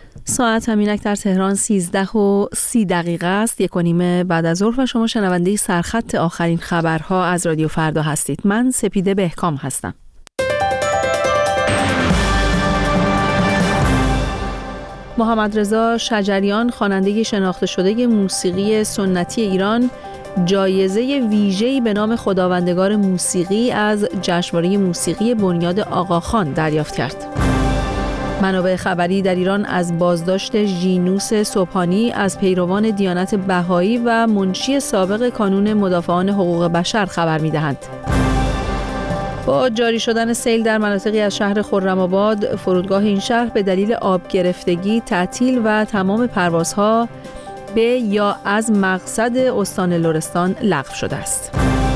ساعت همینک در تهران 13:30 است، 1:30 بعد از ظهر و شما شنونده سرخط آخرین خبرها از رادیو فردا هستید. من سپیده بهکام هستم. محمد رضا شجریان، خواننده شناخته شده موسیقی سنتی ایران، جایزه ویژه‌ای به نام خداوندگار موسیقی از جشنواره موسیقی بنیاد آقاخان دریافت کرد. منابع خبری در ایران از بازداشت ژینوس سبحانی از پیروان دیانت بهایی و منشی سابق کانون مدافعان حقوق بشر خبر می‌دهند. با جاری شدن سیل در مناطقی از شهر خرم‌آباد، فرودگاه این شهر به دلیل آب گرفتگی تعطیل و تمام پروازها به یا از مقصد استان لرستان لغو شده است.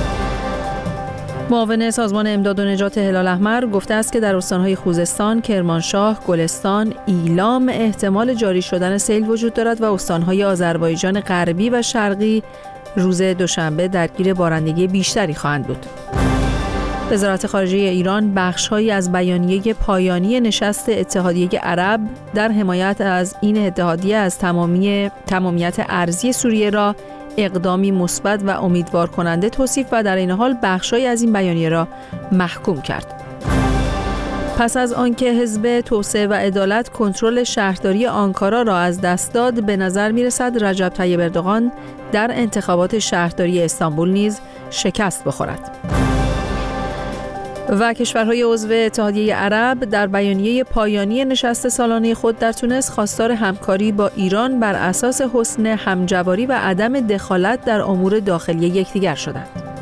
معاون سازمان امداد و نجات هلال احمر گفته است که در استان‌های خوزستان، کرمانشاه، گلستان، ایلام احتمال جاری شدن سیل وجود دارد و استان‌های آذربایجان غربی و شرقی روز دوشنبه درگیر بارندگی بیشتری خواهند بود. وزارت خارجه ایران بخش‌هایی از بیانیه پایانی نشست اتحادیه عرب در حمایت از این اتحادیه از تمامیت ارضی سوریه را اقدامی مثبت و امیدوار کننده توصیف و در این حال بخش‌هایی از این بیانیه را محکوم کرد. پس از آنکه حزب توسعه و عدالت کنترل شهرداری آنکارا را از دست داد، به نظر می‌رسد رجب طیب اردوغان در انتخابات شهرداری استانبول نیز شکست بخورد. و کشورهای عضو اتحادیه عرب در بیانیه پایانی نشست سالانه خود در تونس خواستار همکاری با ایران بر اساس حسن همجواری و عدم دخالت در امور داخلی یکدیگر شدند.